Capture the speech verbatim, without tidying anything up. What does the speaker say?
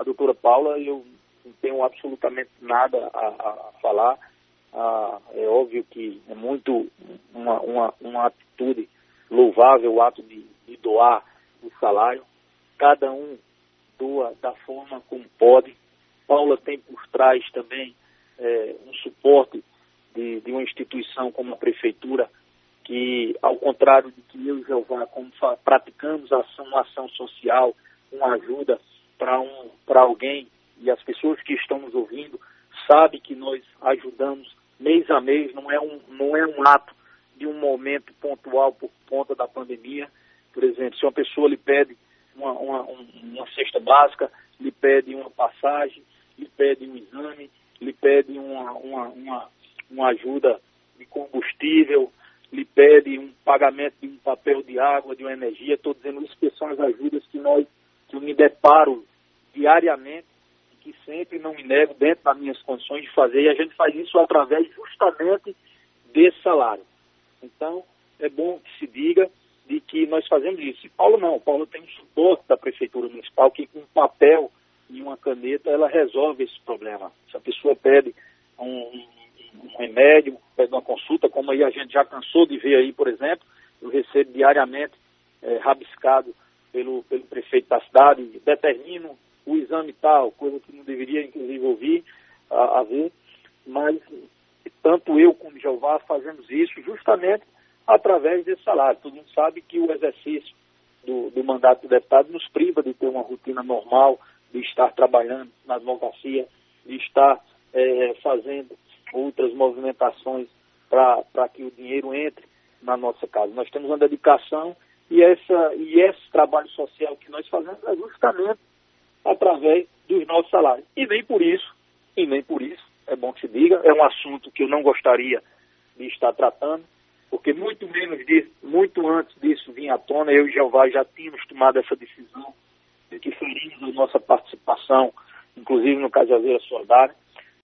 a doutora Paula, eu não tenho absolutamente nada a, a falar. Ah, é óbvio que é muito uma, uma, uma atitude louvável o ato de, de doar o salário. Cada um doa da forma como pode. Paula tem por trás também é, um suporte de, de uma instituição como a Prefeitura, que, ao contrário de que eu e Jeová, como praticamos ação, uma ação social, uma ajuda para um, para alguém, e as pessoas que estão nos ouvindo sabem que nós ajudamos mês a mês, não é um, não é um ato de um momento pontual por conta da pandemia. Por exemplo, se uma pessoa lhe pede uma, uma, uma cesta básica, lhe pede uma passagem, lhe pede um exame, lhe pede uma, uma, uma, uma ajuda de combustível, lhe pede um pagamento de um papel de água, de uma energia, estou dizendo isso, que são as ajudas que, nós, que eu me deparo diariamente, que sempre não me nego dentro das minhas condições de fazer, e a gente faz isso através justamente desse salário. Então, é bom que se diga de que nós fazemos isso. E Paulo não, Paulo tem um suporte da Prefeitura Municipal que com um papel e uma caneta ela resolve esse problema. Se a pessoa pede um, um, um remédio, pede uma consulta, como aí a gente já cansou de ver aí, por exemplo, eu recebo diariamente, é, rabiscado pelo, pelo prefeito da cidade, determino o exame tal, coisa que não deveria, inclusive, ouvir, a, a ver, mas tanto eu como Jeová fazemos isso justamente através desse salário. Todo mundo sabe que o exercício do, do mandato do deputado nos priva de ter uma rotina normal, de estar trabalhando na advocacia, de estar é, fazendo outras movimentações para que o dinheiro entre na nossa casa. Nós temos uma dedicação e, essa, e esse trabalho social que nós fazemos é justamente através dos nossos salários. E nem por isso, e nem por isso, é bom que se diga, é um assunto que eu não gostaria de estar tratando, porque muito menos disso, muito antes disso vinha à tona, eu e Jeová já tínhamos tomado essa decisão de que faríamos a nossa participação, inclusive no Cajazeira Solidária,